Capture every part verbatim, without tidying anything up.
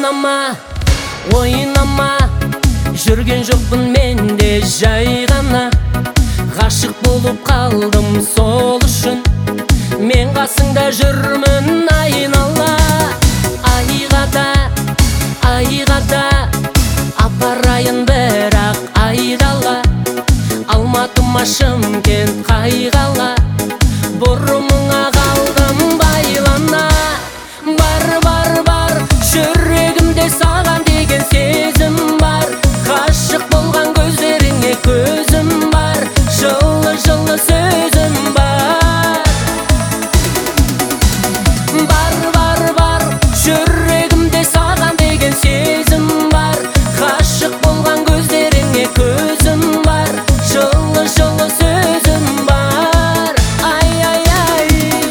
ойнама, ойнама, жүрген жоқпын мен де жай ғана. Ғашық болып қалдым сол үшін, мен қасыңда жүрмін айнала. Айға да, айға да апарайын бірақ айдала. Алматыма Шымкент қайғала, бұрымыңа қалдым байлана. Бар, бар, бар, жүрегімде саған деген сезім бар. Ғашық болған көздеріңе көзім бар, жылы жылы сөзім бар. Бар, бар, бар, жүрегімде саған деген сезім бар. Ғашық болған көздеріңе көзім бар, жылы жылы сөзім бар. Ай, ай, ай.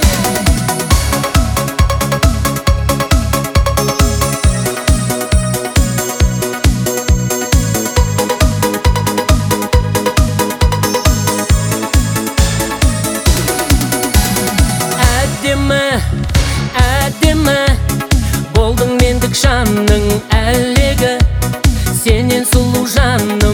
Әдемі, әдемі болдың мендік жанның әлегі, сенен сұлу жанның